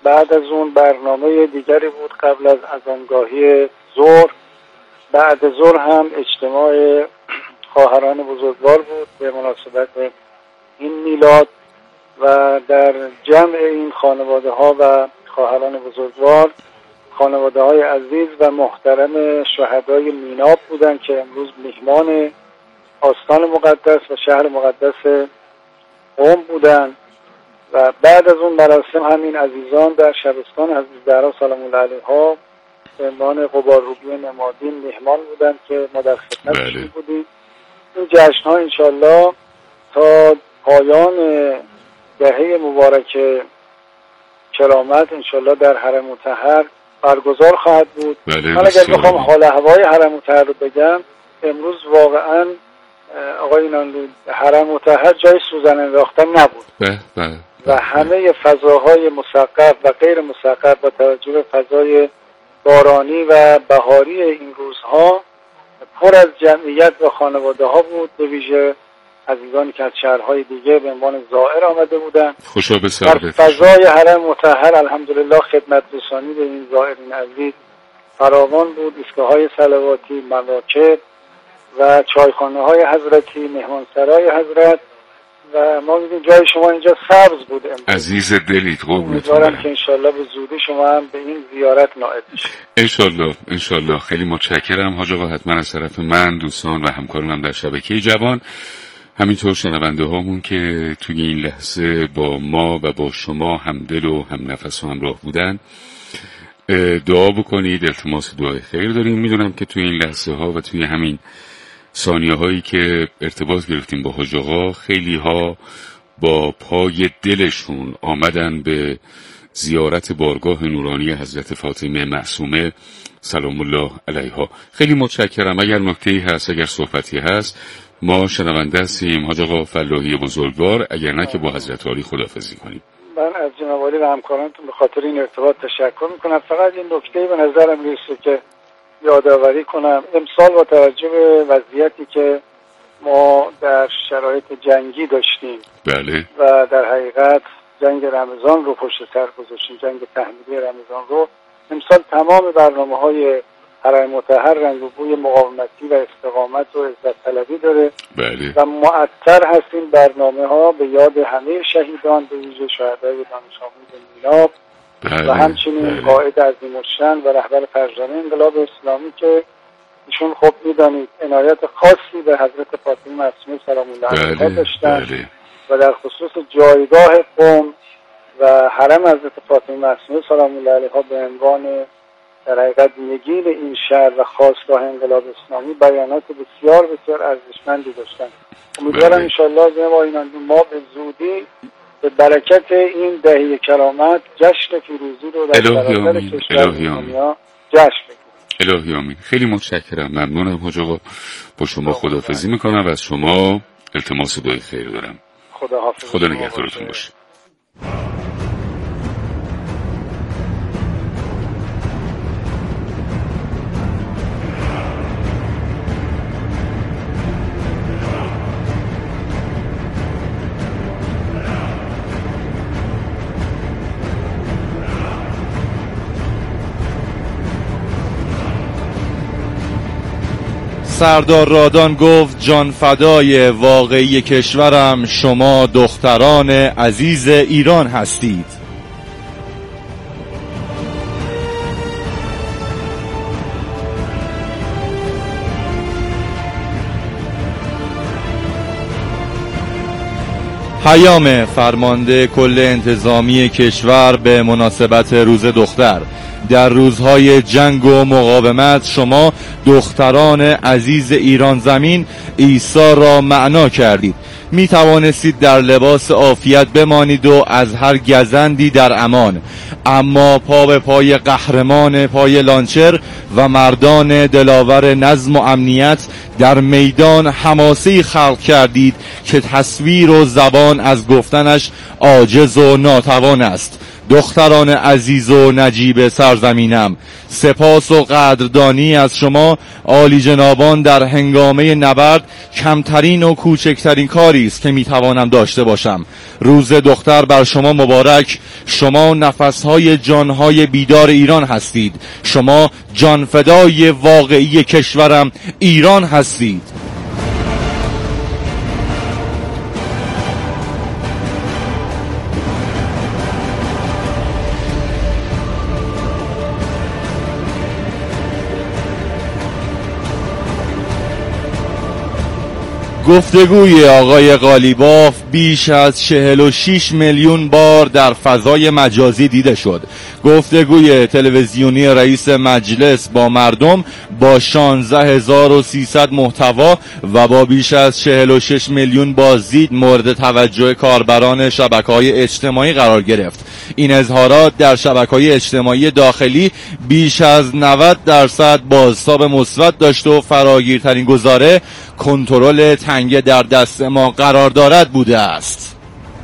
بعد از اون برنامه دیگری بود قبل از اذانگاهی ظهر. بعد ظهر هم اجتماع خواهران بزرگوار بود به مناسبت این میلاد و در جمع این خانواده ها و خواهران بزرگوار خانواده های عزیز و محترم شهدای میناب بودند که امروز میهمان آستان مقدس و شهر مقدس قم بودند. و بعد از اون مراسم همین عزیزان در شبستان حضرت زهرا سلام الله علیها به عنوان قبارروبی نمادین میهمان بودند که ما در خدمتشون بودیم. این جشن ها انشالله تا پایان دهه مبارک کرامت انشالله در حرم مطهر برگزار خواهد بود. من اگر بخوام حال هوای حرم مطهر رو بگم، امروز واقعا آقای نانلو حرم مطهر جای سوزن انداختن نبود و همه فضاهای مسقف و غیر مسقف با توجه به فضای بارانی و بهاری این روزها پر از جمعیت و خانواده ها بود، به ویژه عزیزانی که از شهرهای دیگه به عنوان زائر آمده بودند. در فضای حرم مطهر الحمدلله خدمت رسانی به این زائرین عزیز فراوان بود. ایستگاه‌های صلواتی، مواکب و چایخانه های حضرتی، مهمانسرای حضرت و ما می‌بینیم جای شما اینجا سبز بود. عزیز دلید، امیدوارم که انشالله به زودی شما هم به این زیارت نائل بشید. انشالله. خیلی متشکرم حاج آقا. حتما از طرف من، دوستان و همکارانم در شبکه جوان، همینطور شنونده هامون که توی این لحظه با ما و با شما همدل و هم نفس و همراه بودن دعا بکنید. التماس دعای خیر داریم. میدونم که توی این لحظه ها و توی همین ثانیه هایی که ارتباط گرفتیم با حاج آقا، خیلی ها با پای دلشون آمدن به زیارت بارگاه نورانی حضرت فاطمه معصومه سلام الله علیها. خیلی متشکرم. اگر نکته‌ای هست، اگر صحبتی هست، ما شنونده هستیم. حاج آقا فلاحی بزرگوار، اگر نه که با حضرت عالی خداحافظی کنیم. من از جناب عالی و همکارانتون به خاطر این ارتباط تشکر میکنم. فقط این نکته‌ای به نظرم میرسه که یادآوری کنم. امسال با توجه به وضعیتی که ما در شرایط جنگی داشتیم و در حقیقت جنگ رمضان رو پشت سر گذاشتیم، جنگ تحمیلی رمضان رو، امسال تمام برنامه‌های حرم مطهر رنگ و بوی مقاومتی و استقامت و عزت طلبی داره و معطر هست این برنامه‌ها به یاد همه شهیدان، به ویژه شهدای دانش آموز میناب و همچنین قائد عظیم الشأن و رهبر فرزانه انقلاب اسلامی که ایشون خب میدانید عنایت خاصی به حضرت فاطمه معصومه سلام الله علیها داشتن و در خصوص جایگاه قم و حرم حضرت فاطمه معصومه سلام الله علیها به عنوان در حقیقت نگین این شهر و خواستگاه انقلاب اسلامی بیانات بسیار بسیار ارزشمندی داشتن. امیدوارم انشالله جناب آقای ما به زودی به برکت این دهه کرامت جشن پیروزی رو در سراسر کشور دنیا جشن بگیریم. الهی آمین. خیلی متشکرم. ممنونم حاج آقا. با شما خداحافظی میکنم و از شما التماس دعای خیر دارم. خدا نگهدارتون باشه. سردار رادان گفت جان فدای واقعی کشورم، شما دختران عزیز ایران هستید. پیام فرمانده کل انتظامی کشور به مناسبت روز دختر: در روزهای جنگ و مقاومت شما دختران عزیز ایران زمین عیسی را معنا کردید. می توانستید در لباس عافیت بمانید و از هر گزندی در امان، اما پا به پای قهرمان پای لانچر و مردان دلاور نظم و امنیت در میدان حماسه‌ای خلق کردید که تصویر و زبان از گفتنش عاجز و ناتوان است. دختران عزیز و نجیب سرزمینم، سپاس و قدردانی از شما عالی جنابان در هنگامه نبرد کمترین و کوچکترین کاری است که میتوانم داشته باشم. روز دختر بر شما مبارک. شما نفسهای جانهای بیدار ایران هستید. شما جانفدای واقعی کشورم ایران هستید. گفتگوی آقای قالیباف بیش از 46 میلیون بار در فضای مجازی دیده شد. گفتگوی تلویزیونی رئیس مجلس با مردم با 16300 محتوا و با بیش از 46 میلیون بازدید مورد توجه کاربران شبکه‌های اجتماعی قرار گرفت. این اظهارات در شبکه‌های اجتماعی داخلی بیش از 90% بازتاب مثبت داشت و فراگیرترین گزاره کنترل تنگه در دست ما قرار دارد بوده است.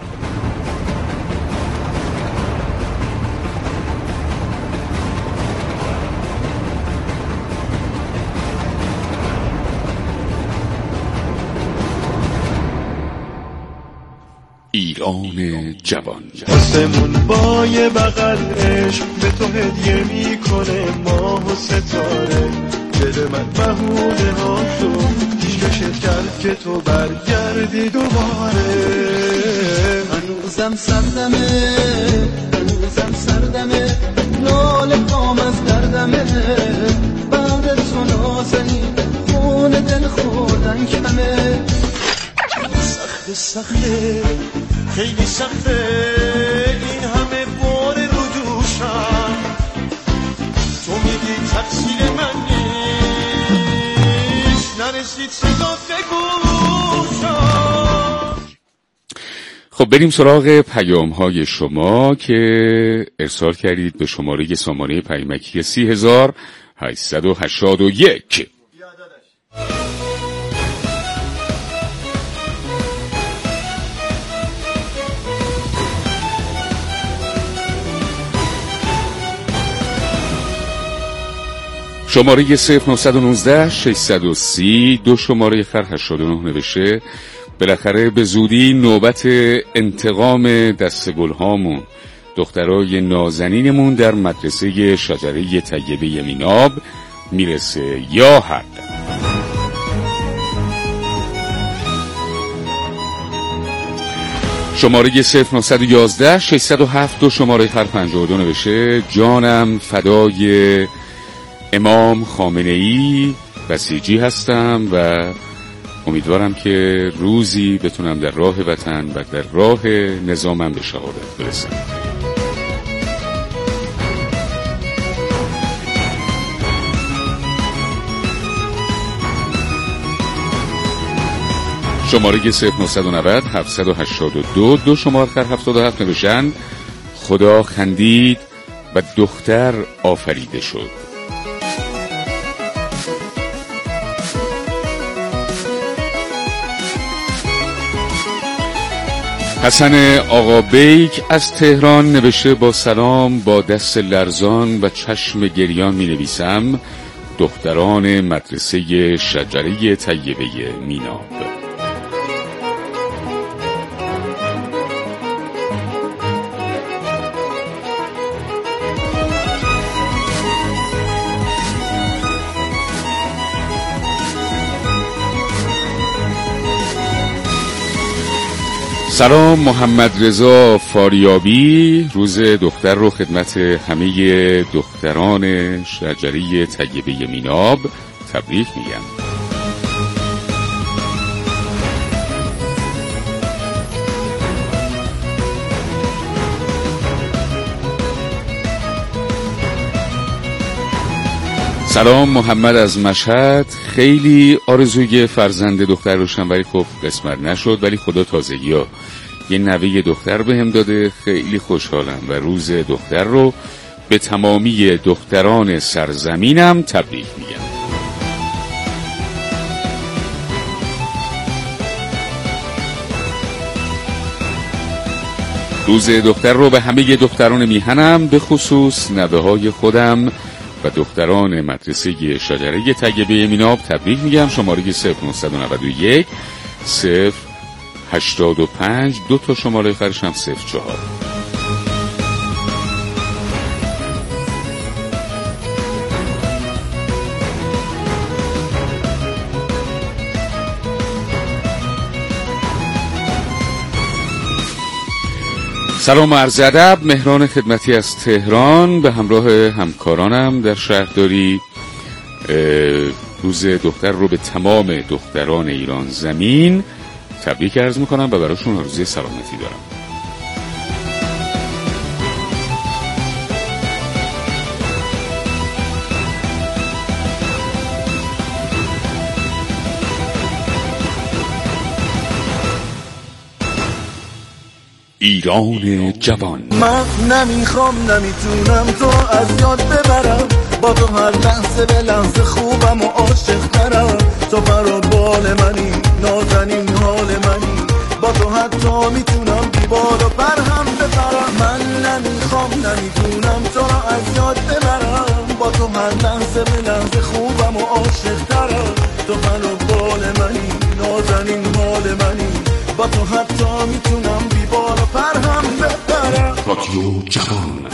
ایران جوان. آسمون با یه بغل عشق به تو هدیه میکنه ماه و ستاره. دل من مهونه ها شد پیشکشت کرد که تو برگردی دوباره. هنوزم سردمه ناله کام از دردمه. بعد تو نازنی خون دل خوردن کمه. سخته خیلی سخته این همه بار رو دوشم. تو میگی تقصیر من نیست نرسید صدات به گوشم. خب بریم سراغ پیام های شما که ارسال کردید به شماره پیامکی 30881. شماره 0919 630 2 شماره خر 89 نوشته بالاخره به زودی نوبت انتقام دست گل هامون دخترای نازنینمون در مدرسه شجره طیبه میناب میرسه یا حق. شماره 0911 607 2 شماره خر 52 نوشته جانم فدای امام خامنه‌ای بسیجی هستم و امیدوارم که روزی بتونم در راه وطن و در راه نظامم به شهادت برسم. شماره 0990 782 2 شماره خر 77 نوشتن خدا خندید و دختر آفریده شد. حسن آقا بیک از تهران نوشته با سلام با دست لرزان و چشم گریان می نویسم دختران مدرسه شجره طیبه میناب. سلام محمد رضا فاریابی روز دختر رو خدمت همه دختران شجره طیبه میناب تبریک میگم. سلام محمد از مشهد خیلی آرزوی فرزند دختر روشن ولی خب قسمت نشد ولی خدا تازگی ها یه نوه دختر بهم داده خیلی خوشحالم و روز دختر رو به تمامی دختران سرزمینم تبریک میگم. روز دختر رو به همه دختران میهنم، به خصوص نوه‌های خودم و دختران مدرسه شجره تگبه میناب تبریک میگم. شماره 0991 085 2 تا شماره آخرش هم 04. سلام و عرض ادب، مهران خدمتی از تهران به همراه همکارانم در شهرداری روز دختر رو به تمام دختران ایران زمین تبریک عرض میکنم و براشون آرزوی سلامتی دارم. ایران جوان. من نمیخوام نمیتونم تو از یاد ببرم، با تو هر لحظه به لحظه خوبم و عاشق ترم. تو پر بال منی، نازنین حال منی، با تو حتی میتونم دیوار و پر هم بپرم. من نمیخوام نمیتونم تو را از یاد ببرم، با تو هر لحظه به لحظه خوبم و عاشق ترم. تو پر بال منی، نازنین حال منی، با تو حتی میتونم دیوار و پر هم بپرم. رادیو جوان.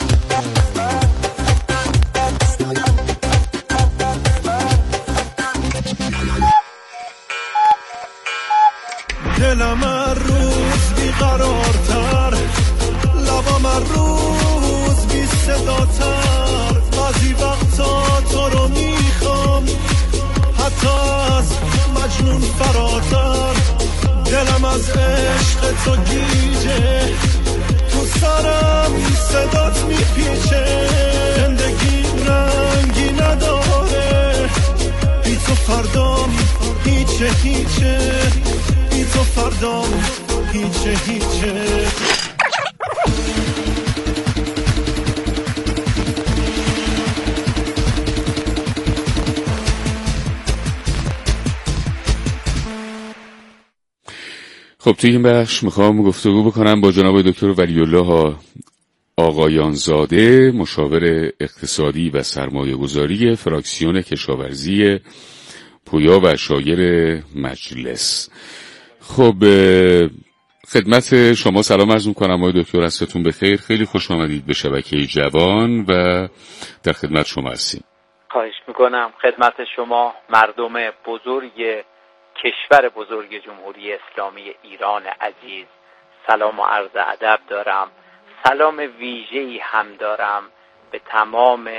دلم هر روز بیقرارتر، لبم هر روز بی صداتر. بعضی وقتا تو رو میخوام حتی از مجنون فراتر. دلم از عشق تو گیجه، تو سرم صدات میپیچه. زندگی رنگی نداره، بی تو فردام هیچه هیچه، بی تو فردام هیچه هیچه. خب توی این بخش میخوام گفتگو بکنم با جناب دکتر ولی الله آقایانزاده، مشاور اقتصادی و سرمایه گذاری فراکسیون کشاورزی پویا و شایر مجلس. خب خدمت شما سلام عرض میکنم آقای دکتر، هستتون بخیر؟ خیلی خوش آمدید به شبکه جوان و در خدمت شما هستیم. خواهش میکنم. خدمت شما مردم بزرگ کشور بزرگ جمهوری اسلامی ایران عزیز سلام و عرض ادب دارم. سلام ویژه‌ای هم دارم به تمام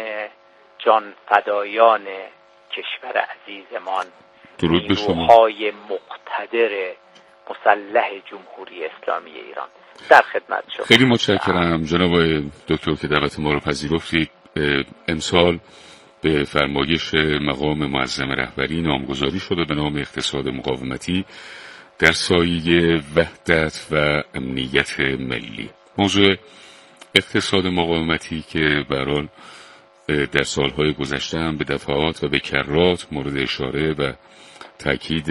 جانفدایان کشور عزیزمان، درود به شما. نیروهای مقتدر مسلح جمهوری اسلامی ایران. در خدمت شما. خیلی متشکرم جناب دکتر که دعوت ما رو پذیرفتید. امسال به فرمایش مقام معظم رهبری نامگذاری شده به نام اقتصاد مقاومتی در سایه وحدت و امنیت ملی. موضوع اقتصاد مقاومتی که به هر حال در سالهای گذشته هم به دفعات و به کرات مورد اشاره و تاکید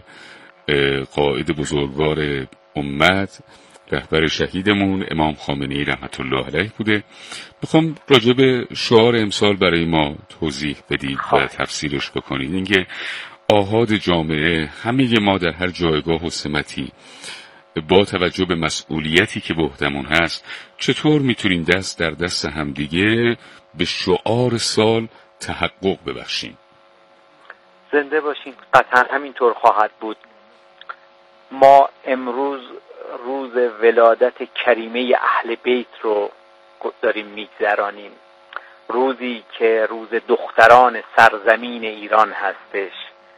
قائد بزرگوار امت، رهبر شهیدمون امام خامنه‌ای رحمت الله علیه بوده. میخوام راجع به شعار امسال برای ما توضیح بدید و تفسیرش بکنید. اینکه آحاد جامعه، همه ما در هر جایگاه و سمتی با توجه به مسئولیتی که به عهدمون هست، چطور میتونیم دست در دست همدیگه به شعار سال تحقق ببخشیم؟ زنده باشین. قطعا همینطور خواهد بود. ما امروز روز ولادت کریمه اهل بیت رو داریم میگذرانیم، روزی که روز دختران سرزمین ایران هستش،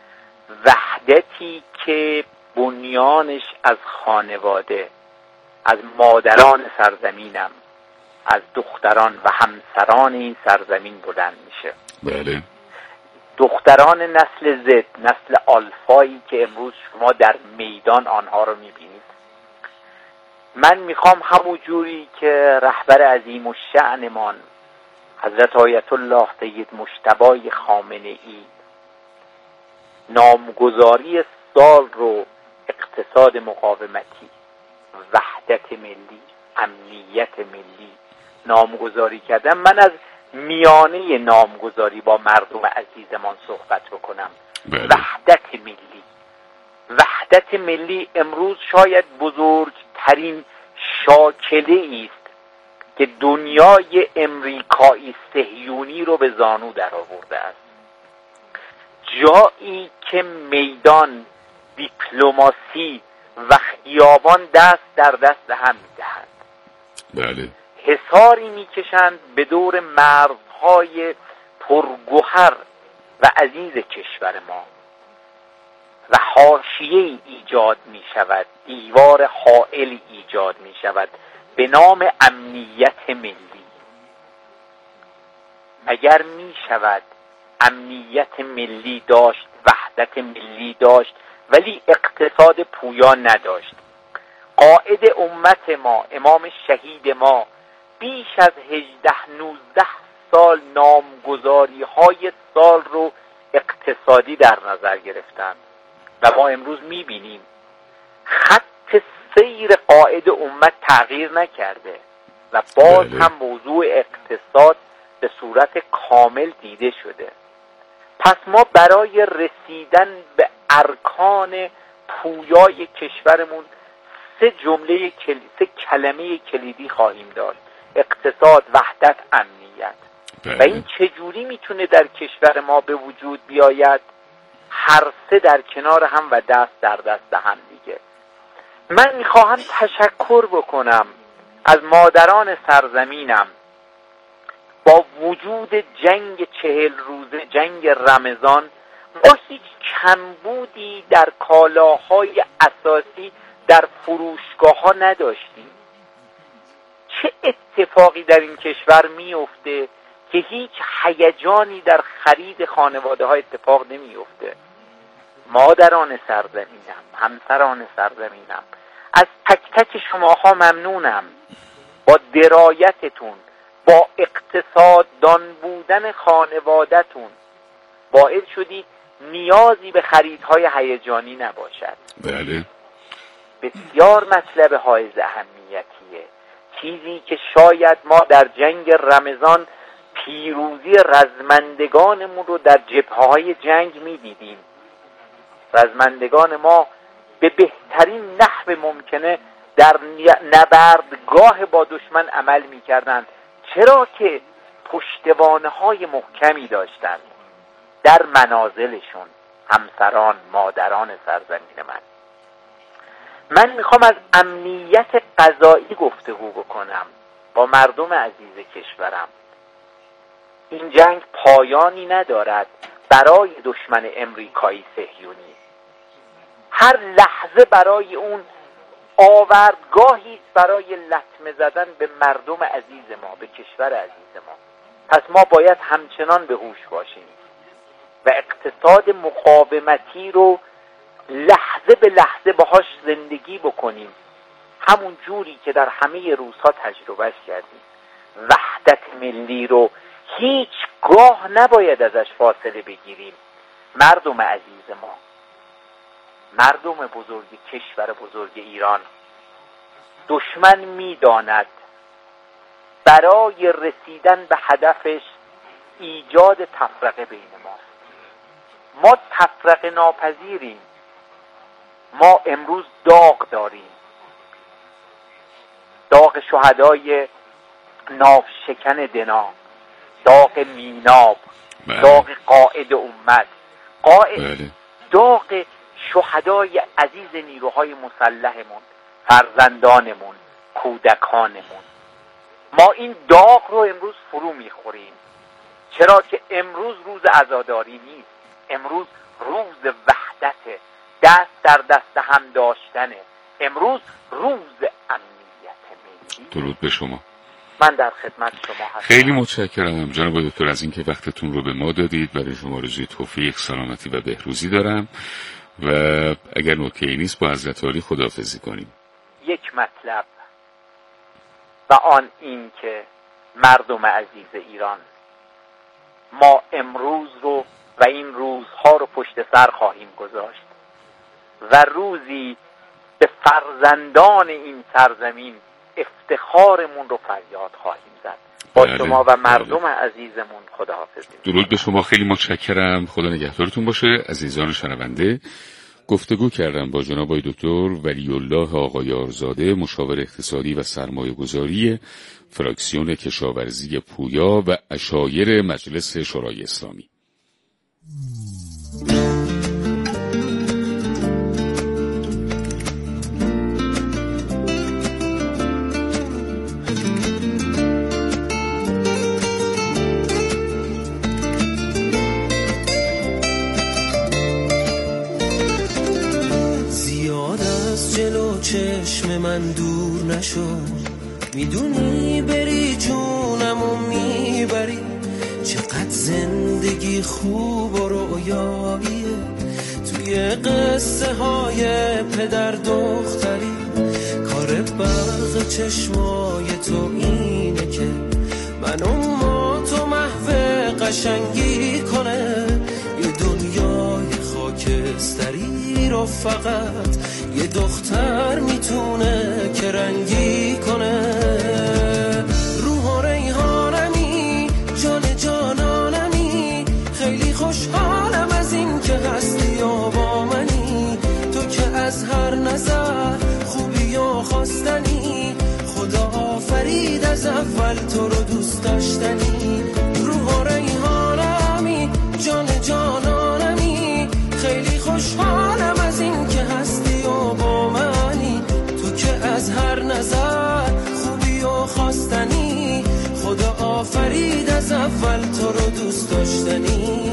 وحدتی که بنیانش از خانواده، از مادران سرزمینم، از دختران و همسران این سرزمین بلند میشه. بله. دختران نسل زد، نسل آلفایی که امروز شما در میدان آنها رو میبینید. من میخوام همون جوری که رهبر عظیم الشأنمان حضرت آیت الله سید مجتبی خامنه‌ای نامگذاری سال رو اقتصاد مقاومتی، وحدت ملی، امنیت ملی نامگذاری کردن، من از میانه نامگذاری با مردم عزیزمان صحبت بکنم. وحدت ملی. وحدت ملی امروز شاید بزرگترین شاکله است که دنیای امریکایی صهیونی رو به زانو در آورده است. جایی که میدان، دیپلماسی و خیابان دست در دست هم می‌دهند. بله. حصاری می‌کشند به دور مرزهای پرگوهر و عزیز کشور ما و حاشیه‌ای ایجاد می‌شود، دیوار حائلی ایجاد می‌شود به نام امنیت ملی. مگر می‌شود امنیت ملی داشت، وحدت ملی داشت ولی اقتصاد پویا نداشت؟ قائد امت ما، امام شهید ما، بیش از 18-19 سال نامگذاری‌های سال رو اقتصادی در نظر گرفتند و ما امروز می‌بینیم خط سیر قائد امت تغییر نکرده و باز هم موضوع اقتصاد به صورت کامل دیده شده. پس ما برای رسیدن به ارکان پویای کشورمون سه کلمه کلیدی خواهیم داشت: اقتصاد، وحدت، امنیت. و این چجوری میتونه در کشور ما به وجود بیاید؟ هر سه در کنار هم و دست در دست هم دیگه. من میخواهم تشکر بکنم از مادران سرزمینم. با وجود جنگ 40 روزه، جنگ رمضان، ما هیچ کمبودی در کالاهای اساسی در فروشگاه ها نداشتیم. چه اتفاقی در این کشور میفته که هیچ هیجانی در خرید خانواده ها اتفاق نمیفته؟ مادران سرزمینم، همسران سرزمینم، از تک تک شماها ممنونم. با درایتتون، با اقتصاددان بودن خانواده‌تون باعث شدید نیازی به خریدهای هیجانی نباشد. بله. بسیار مطلب حائز اهمیتیه، چیزی که شاید ما در جنگ رمضان پیروزی رزمندگانمون رو در جبهه‌های جنگ می‌دیدیم. رزمندگان ما به بهترین نحو ممکنه در نبردگاه با دشمن عمل می‌کردند، چرا که پشتوانه‌های محکمی داشتند در منازلشون. همسران، مادران سرزمین من میخوام از امنیت غذایی گفتگو بکنم با مردم عزیز کشورم. این جنگ پایانی ندارد برای دشمن امریکایی صهیونی. هر لحظه برای اون آوردگاهی است برای لطمه زدن به مردم عزیز ما، به کشور عزیز ما. پس ما باید همچنان به هوش باشیم و اقتصاد مقاومتی رو لحظه به لحظه باهاش زندگی بکنیم، همون جوری که در همه روزها تجربهش کردیم. وحدت ملی رو هیچگاه نباید ازش فاصله بگیریم. مردم عزیز ما، مردم بزرگ کشور بزرگ ایران، دشمن میداند برای رسیدن به هدفش ایجاد تفرقه بین ماست. ما تفرقه ناپذیریم. ما امروز داغ داریم، داغ شهدای ناوشکن دنا، داغ میناب، داغ قائد امت، داغ شهدای عزیز نیروهای مسلحمون، فرزندانمون، کودکانمون. ما این داغ رو امروز فرو میخوریم، چرا که امروز روز عزاداری نیست. امروز روز وحدت، دست در دست هم داشتنه. امروز روز امنیت ملی. درود به شما. من در خدمت شما هستم. خیلی متشکرم جناب دکتر از اینکه وقتتون رو به ما دادید. برای شما آرزوی توفیق، سلامتی و بهروزی دارم و اگر نکته‌ای نیست با حضرت عالی خداحافظی کنیم. یک مطلب و آن این که مردم عزیز ایران، ما امروز رو و این روزها رو پشت سر خواهیم گذاشت و روزی به فرزندان این سرزمین افتخارمون رو فریاد خواهیم زد. با شما و مردم عزیزمون خداحافظی. درود به شما، خیلی متشکرم. خدا نگهدارتون باشه. عزیزان شنونده، گفتگو کردم با جناب آقای دکتر ولی الله آقایارزاده، مشاور اقتصادی و سرمایه‌گذاری فراکسیون کشاورزی پویا و عشایر مجلس شورای اسلامی. چشم من دور نشو، میدونی بری جونمو میبری، چقدر زندگی خوب و رویاییه توی قصه های پدر دختری. کار برق چشمای تو اینه که منو ما تو محو قشنگی کنه، یه دنیای خاکستری رو فقط یه دختر میتونه که رنگی کنه. روح و ریحانمی، جان جانانمی، خیلی خوشحالم از این که هستی و با منی، تو که از هر نظر خوبی و خواستنی، خدا آفرید از اول تو رو دوست داشتنی. روح و ریحانمی، جان جانانمی، خیلی خوشحالم از این که هستی و با منی، تو که از هر نظر خوبی و خواستنی، خدا آفرید از اول تو رو دوست داشتنی.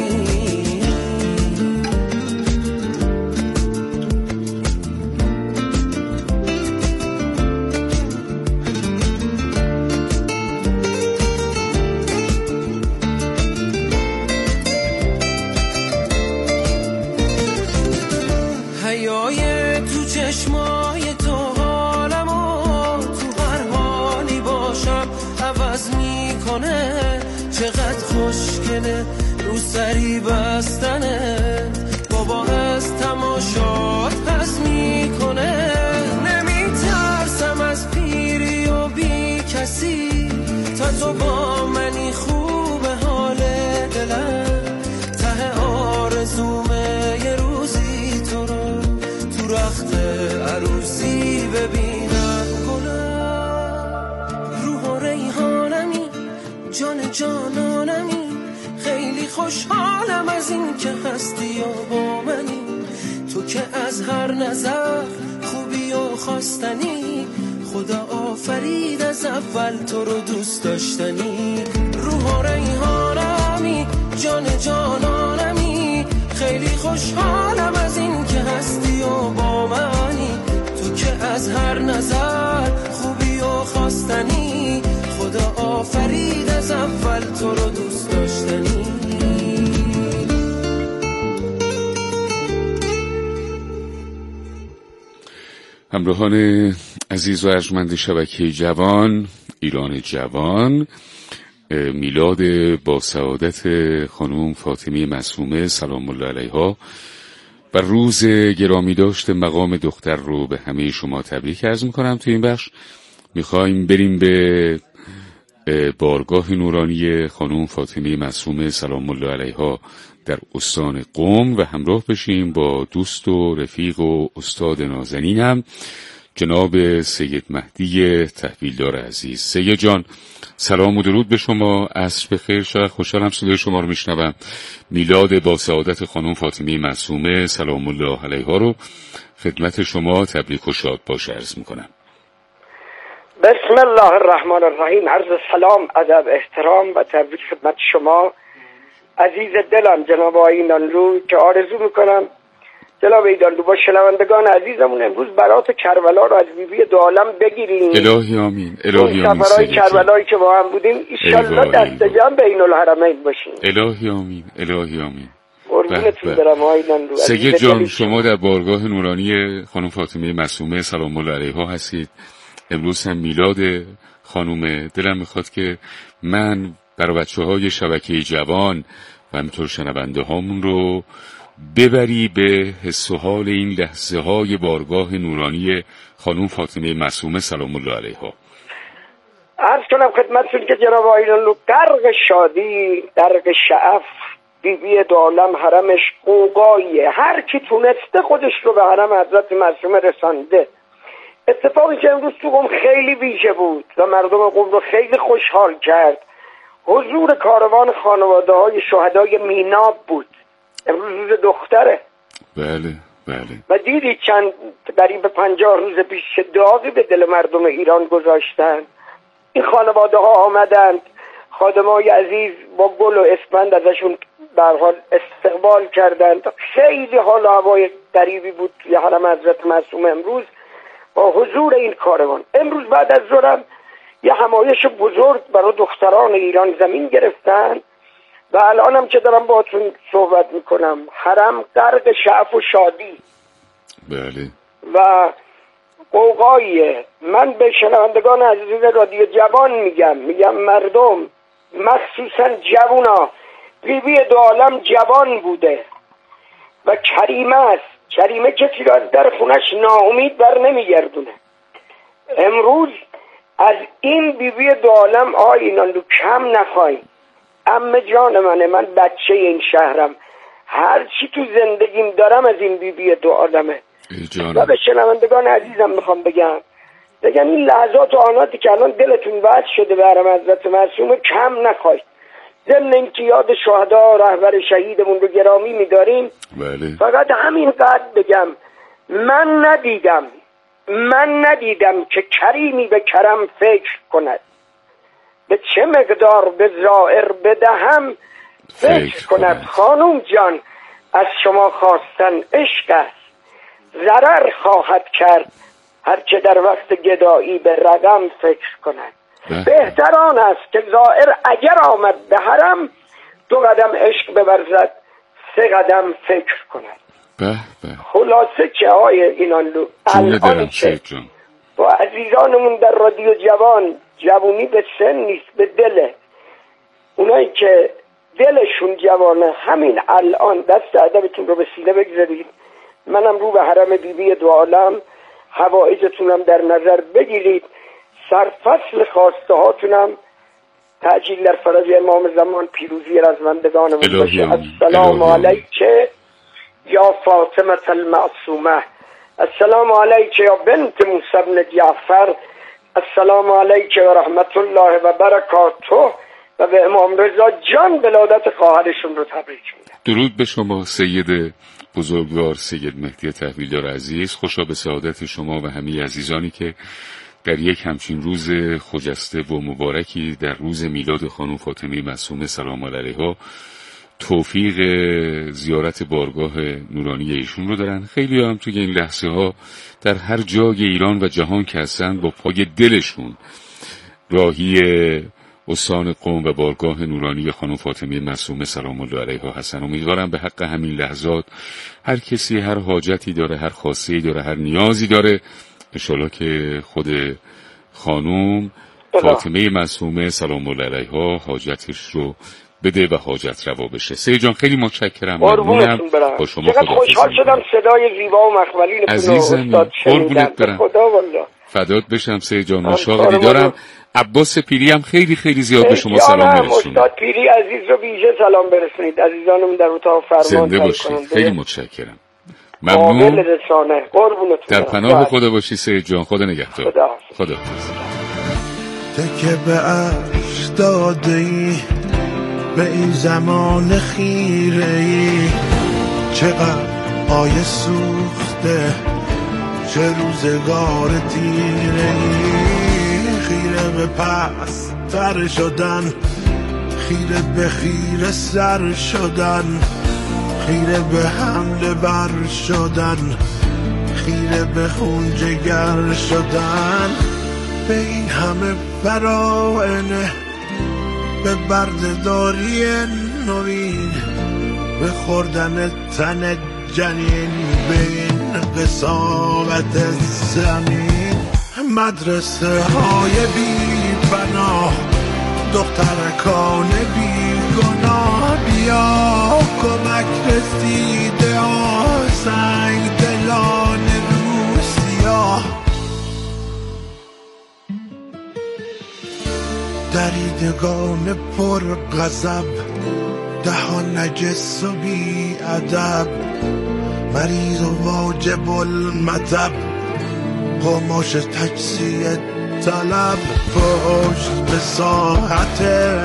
چشمای تو حالمو تو هر حالی باشم عوض میکنه، چقدر خوشگله رو سری بستنه، بابا از تماشات حس میکنه. نمیترسم از پیری و بی کسی، تا تو با منی خوب حال دلم، ته آرزومه یه روزی تو رو تو رخت عروسی ببینم گلم. روح و ریحانمی، جان جانانمی، خیلی خوشحالم از این که هستی و با منی، تو که از هر نظر خوبی و خواستنی، خدا آفرید از اول تو رو دوست داشتنی. روح و ریحانمی، جان جانانمی، خیلی خوشحالم از این که هستی و با منی، تو که از هر نظر خوبی و خواستنی، خدا آفرید از اول تو رو دوست داشتنی. همراهان عزیز و ارجمند شبکه جوان، ایران جوان، میلاد با سعادت خانم فاطمه معصومه سلام الله علیها و روز گرامی داشت مقام دختر رو به همه شما تبریک عرض میکنم. تو این بخش میخوایم بریم به بارگاه نورانی خانم فاطمه معصومه سلام الله علیها در استان قم و همراه بشیم با دوست و رفیق و استاد نازنینم جناب سید مهدی تحویلدار عزیز. سید جان سلام و درود به شما، عصر بخیر. شاید خوشحالم صدای شما رو میشنوم. میلاد با سعادت خانم فاطمه معصومه سلام الله علیها رو خدمت شما تبریک و شاد باش عرض میکنم. بسم الله الرحمن الرحیم. عرض سلام، ادب، احترام و تبریک خدمت شما عزیز دلم جناب آقای نانلو، که آرزو میکنم جناب ایدانلو با شنوندگان عزیزمون امروز برات کربلا رو از بیبی دو عالم بگیریم. الهی آمین، الهی آمین. سفرهای کربلایی که با هم بودیم انشالله دست جمع بین الحرمین باشیم. الهی آمین، الهی آمین. قربونتون برم آقای نانلو. سید جان شما در بارگاه نورانی خانم فاطمه معصومه سلام الله علیها هستید. امروز هم میلاد خانومه. دلم میخواد که من برای بچه‌های شبکه جوان و همینطور شنونده هامون رو ببری به حس و حال این لحظه های بارگاه نورانی خانم فاطمه معصومه سلام الله علیها. عرض کنم خدمتتون که جناب آقایان غرق شادی، غرق شعف، بیبی دو عالم حرمش قوقاییه، هر کی تونسته خودش رو به حرم حضرت معصومه رسانده. اتفاقی که امروز تو قم خیلی ویژه بود و مردم قم رو خیلی خوشحال کرد، حضور کاروان خانواده های شهدای میناب بود. امروز روز دختره. بله بله. و دیدی چند قریب 50 روز پیش چه داغی به دل مردم ایران گذاشتن. این خانواده ها آمدند، خادمای عزیز با گل و اسفند ازشون به هر حال استقبال کردند. خیلی حال و هوای غریبی بود توی حرم حضرت معصومه امروز با حضور این کاروان. امروز بعد از ظهر یه همایش بزرگ برای دختران ایران زمین گرفتن و الانم که دارم باهاتون صحبت میکنم حرم غرق شعف و شادی. بله. و قوقاییه. من به شنوندگان عزیز رادیو جوان میگم مردم، مخصوصا جوونا، بیبی دو عالم جوان بوده و کریمه است. کریمه کسی رو از در خونش ناامید بر نمیگردونه. امروز از این بیبی دو عالم آینان رو کم نخواهیم. عمه جان منه، من بچه این شهرم، هر چی تو زندگیم دارم از این بیبی دو عالمه. و به شنوندگان عزیزم میخوام بگم این لحظات و آناتی که الان دلتون وصل شده به حرم حضرت معصومه کم نخواهید. ضمن اینکه یاد شهدا رهبر شهیدمون رو گرامی میداریم، بله. فقط همین قدر بگم من ندیدم که کریمی به کرم فکر کند، به چه مقدار به زائر بدهم فکر کند. خانوم جان از شما خواستن عشق است، ضرر خواهد کرد هر که در وقت گدایی به رقم فکر کند. بهتران است که زائر اگر آمد به حرم 2 قدم عشق بورزد 3 قدم فکر کند. خلاصه که اینانلو الان که با عزیزانمون در رادیو جوانی به سن نیست، به دله. اونایی که دلشون جوانه همین الان دست ادبتون رو به سینه بگذارید. منم رو به حرم بیبی دو عالم، حوائجتونم در نظر بگیرید. سرفصل خواسته هاتونم تعجیل در فرج امام زمان پیروزی رزمندگانمون باشه. السلام علیکه یا فاطمه المعصومه، السلام علیکه یا بنت موسی بن جعفر، السلام علیکه و رحمت الله و برکاته. و به امام رضا جان ولادت خواهرشون رو تبریک میگم. درود به شما سید بزرگوار سید مهدی تحویلدار عزیز. خوشا به سعادت شما و همه عزیزانی که در یک همچین روز خجسته و مبارکی در روز میلاد خانم فاطمه معصومه سلام الله علیها توفیق زیارت بارگاه نورانی ایشون رو دارن. خیلی هم توی این لحظه ها در هر جای ایران و جهان که هستن با پای دلشون راهی استان قم و بارگاه نورانی خانم فاطمه معصومه سلام الله علیها هستن. امیدوارم به حق همین لحظات هر کسی هر حاجتی داره، هر خواسته‌ای داره، هر نیازی داره، انشالله که خود خانم فاطمه معصومه سلام الله علیها حاجتش رو بده و حاجت روا بشه. سید جان خیلی متشکرم. ممنونم. با شما خدا. خوشحال شدم صدای زیبا و مخملین عزیزم. قربونت برم. خدا والله. فدات بشم سید جان. مشتاق دیدارم. عباس پیری هم خیلی خیلی زیاد به شما سلام برسونه. استاد پیری عزیز رو ویژه سلام برسونید. عزیزانم در اتاق فرمان زنده باشید. خیلی متشکرم. ممنون. در پناه خدا باشی سید جان. خدا نگهدار. خدا تکه به عرش داده ای به این زمان خیره ای، چقدر آیه سوخته چه روزگار تیره ای، خیره به پس تر شدن، خیره به خیره سر شدن، خیره به حمله بر شدن، خیره به خون جگر شدن، به این همه براعنه، به بردهداری نوین، به خوردن تن جنین، به این قساوت زمین، مدرسه های بی پناه، دخترکان بی گناه، بیا کمک رسیده سنگ دلان رو سیاه، دریدگان پر غضب، دهان نجس و بی ادب، مریض و واجب المطب، قماش تجزیه طلب، پشت به ساحت